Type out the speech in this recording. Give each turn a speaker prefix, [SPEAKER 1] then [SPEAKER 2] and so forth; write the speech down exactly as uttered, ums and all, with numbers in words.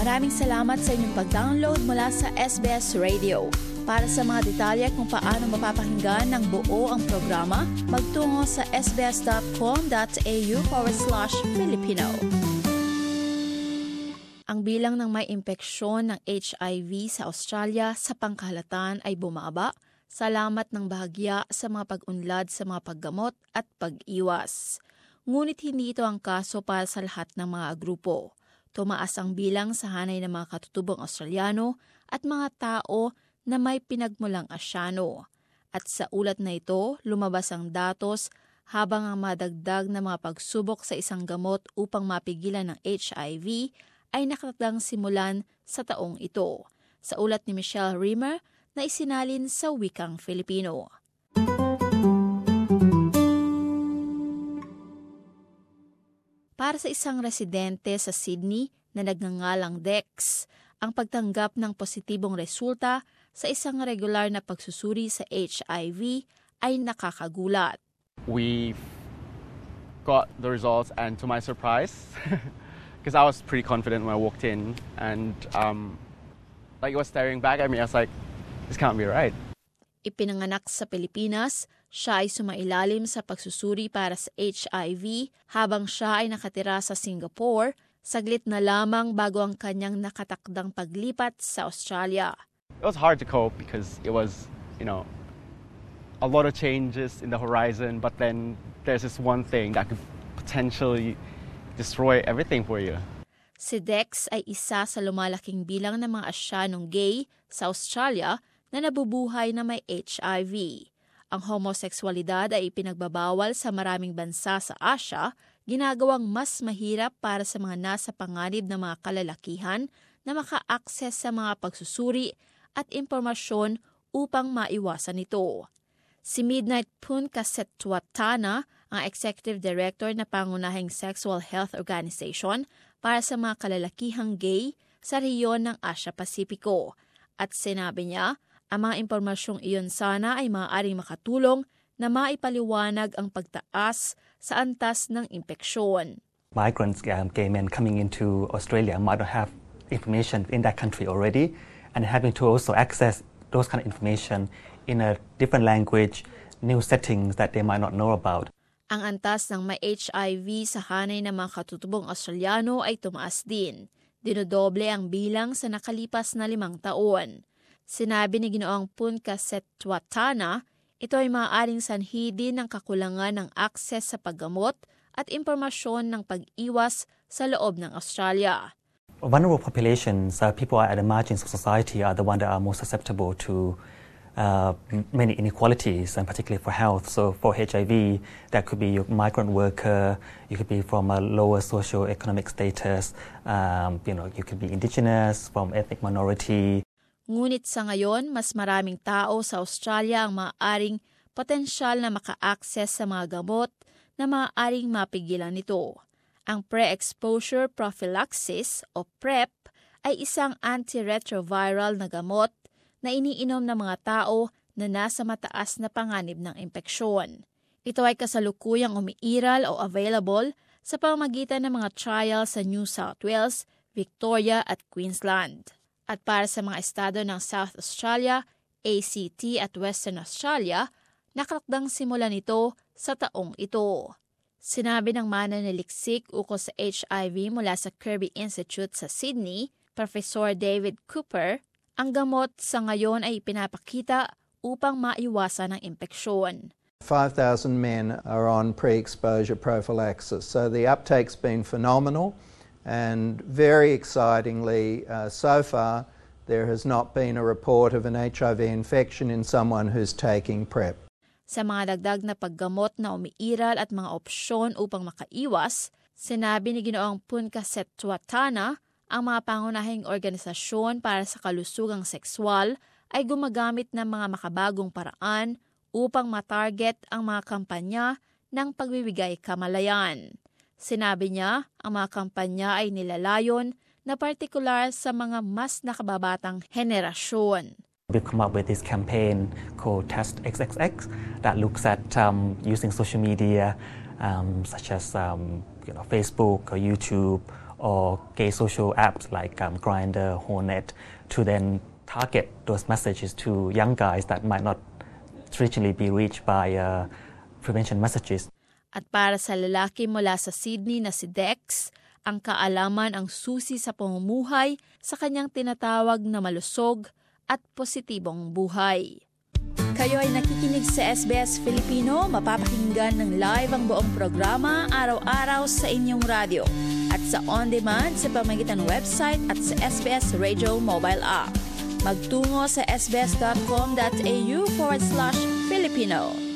[SPEAKER 1] Maraming salamat sa inyong pag-download mula sa S B S Radio. Para sa mga detalye kung paano mapapakinggan ng buo ang programa, magtungo sa sbs.com.au forward slash Filipino. Ang bilang ng may impeksyon ng H I V sa Australia sa pangkahalatan ay bumaba, salamat ng bahagya sa mga pag-unlad sa mga paggamot at pag-iwas. Ngunit hindi ito ang kaso para sa lahat ng mga grupo. Tumaas ang bilang sa hanay ng mga katutubong Australiano at mga tao na may pinagmulang Asyano. At sa ulat na ito, lumabas ang datos habang ang madagdag na mga pagsubok sa isang gamot upang mapigilan ng H I V ay nakatakdang simulan sa taong ito. Sa ulat ni Michelle Rimmer na isinalin sa wikang Filipino. Para sa isang residente sa Sydney na nagngangalang Dex, ang pagtanggap ng positibong resulta sa isang regular na pagsusuri sa H I V ay nakakagulat.
[SPEAKER 2] We got the results and to my surprise, because I was pretty confident when I walked in and um, like it was staring back at me, I was like, this can't be right.
[SPEAKER 1] Ipinanganak sa Pilipinas, siya ay sumailalim sa pagsusuri para sa H I V habang siya ay nakatira sa Singapore, saglit na lamang bago ang kanyang nakatakdang paglipat sa Australia.
[SPEAKER 2] It was hard to cope because it was, you know, a lot of changes in the horizon, but then there's this one thing that could potentially destroy everything for you.
[SPEAKER 1] Si Dex ay isa sa lumalaking bilang ng mga Asyanong gay sa Australia na nabubuhay na may H I V. Ang homoseksualidad ay ipinagbabawal sa maraming bansa sa Asia, ginagawang mas mahirap para sa mga nasa panganib ng mga kalalakihan na maka-access sa mga pagsusuri at impormasyon upang maiwasan ito. Si Midnight Phunkasethawatthana, ang Executive Director na pangunahing Sexual Health Organization para sa mga kalalakihang gay sa rehiyon ng Asia-Pasipiko. At sinabi niya, ang mga impormasyong iyon sana ay maaaring makatulong na maipaliwanag ang pagtaas sa antas ng impeksyon.
[SPEAKER 3] Migrants, um, gay men coming into Australia might not have information in that country already, and having to also access those kind of information in a different language, new settings that they might not know about.
[SPEAKER 1] Ang antas ng may H I V sa hanay ng mga katutubong Australiano ay tumaas din. Dinodoble ang bilang sa nakalipas na limang taon. Sinabi ni Ginoong Phunkasethawatthana, ito ay maaaring sanhi din ng kakulangan ng akses sa paggamot at impormasyon ng pag-iwas sa loob ng Australia.
[SPEAKER 3] Vulnerable populations, uh, people at the margins of society are the ones that are most susceptible to uh, many inequalities, and particularly for health. So for H I V, that could be your migrant worker, you could be from a lower socio-economic status, um, you know, you could be indigenous, from ethnic minority.
[SPEAKER 1] Ngunit sa ngayon, mas maraming tao sa Australia ang maaaring potensyal na maka-access sa mga gamot na maaaring mapigilan nito. Ang pre-exposure prophylaxis o PrEP ay isang antiretroviral na gamot na iniinom ng mga tao na nasa mataas na panganib ng impeksyon. Ito ay kasalukuyang umiiral o available sa pamamagitan ng mga trial sa New South Wales, Victoria at Queensland. At para sa mga estado ng South Australia, A C T at Western Australia, nakatakdang simulan ito sa taong ito. Sinabi ng mananaliksik ukol sa H I V mula sa Kirby Institute sa Sydney, Professor David Cooper, ang gamot sa ngayon ay ipinapakita upang maiwasan ang impeksyon.
[SPEAKER 4] five thousand men are on pre-exposure prophylaxis, so the uptake's been phenomenal. And very excitingly, uh, so far, there has not been a report of an H I V infection in someone who's taking PrEP.
[SPEAKER 1] Sa mga dagdag na paggamot na umiiral at mga opsyon upang makaiwas, sinabi ni Ginoong Phunkasethawatthana, ang mga pangunahing organisasyon para sa kalusugang sexual ay gumagamit ng mga makabagong paraan upang matarget ang mga kampanya ng pagbibigay kamalayan. Sinabi niya, ang mga kampanya ay nilalayon na partikular sa mga mas nakababatang henerasyon.
[SPEAKER 3] We've come up with this campaign called Test X X X that looks at um, using social media um, such as um, you know, Facebook or YouTube or gay social apps like um, Grindr, Hornet, to then target those messages to young guys that might not traditionally be reached by uh, prevention messages.
[SPEAKER 1] At para sa lalaki mula sa Sydney na si Dex, ang kaalaman ang susi sa pamumuhay sa kanyang tinatawag na malusog at positibong buhay. Kayo ay nakikinig sa S B S Filipino, mapapakinggan ng live ang buong programa araw-araw sa inyong radyo at sa on-demand sa pamamagitan ng website at sa S B S Radio mobile app. Magtungo sa sbs.com.au forward slash Filipino.